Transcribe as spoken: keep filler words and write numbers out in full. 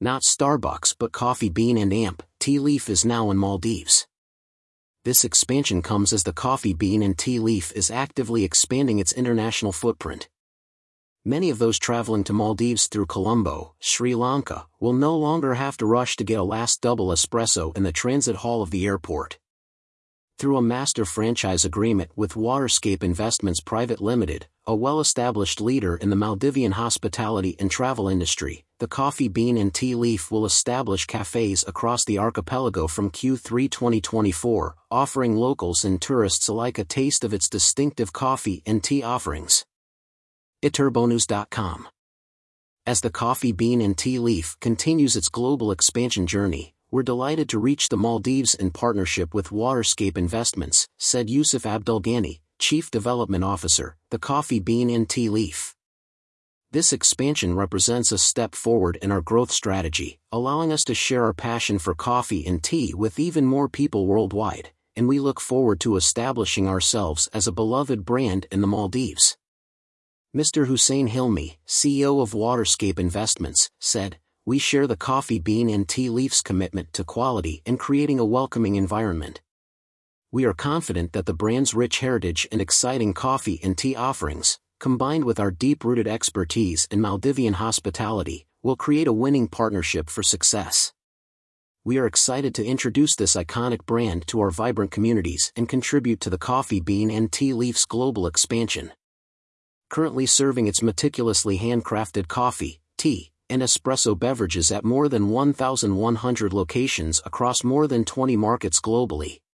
Not Starbucks but Coffee Bean and Amp Tea Leaf is now in Maldives. This expansion comes as the Coffee Bean and Tea Leaf is actively expanding its international footprint. Many of those traveling to Maldives through Colombo, Sri Lanka, will no longer have to rush to get a last double espresso in the transit hall of the airport. Through a master franchise agreement with Waterscape Investments Private Limited, a well-established leader in the Maldivian hospitality and travel industry, the Coffee Bean and Tea Leaf will establish cafes across the archipelago from Q three twenty twenty-four, offering locals and tourists alike a taste of its distinctive coffee and tea offerings. iturbonews dot com. As the Coffee Bean and Tea Leaf continues its global expansion journey, we're delighted to reach the Maldives in partnership with Waterscape Investments, said Yusuf Abdelghani, Chief Development Officer, the Coffee Bean and Tea Leaf. This expansion represents a step forward in our growth strategy, allowing us to share our passion for coffee and tea with even more people worldwide, and we look forward to establishing ourselves as a beloved brand in the Maldives. Mister Hussein Hilmi, C E O of Waterscape Investments, said, "We share the Coffee Bean and Tea Leaf's commitment to quality and creating a welcoming environment. We are confident that the brand's rich heritage and exciting coffee and tea offerings, combined with our deep-rooted expertise in Maldivian hospitality, will create a winning partnership for success. We are excited to introduce this iconic brand to our vibrant communities and contribute to the Coffee Bean and Tea Leaf's global expansion." Currently serving its meticulously handcrafted coffee, tea, and espresso beverages at more than one thousand one hundred locations across more than twenty markets globally.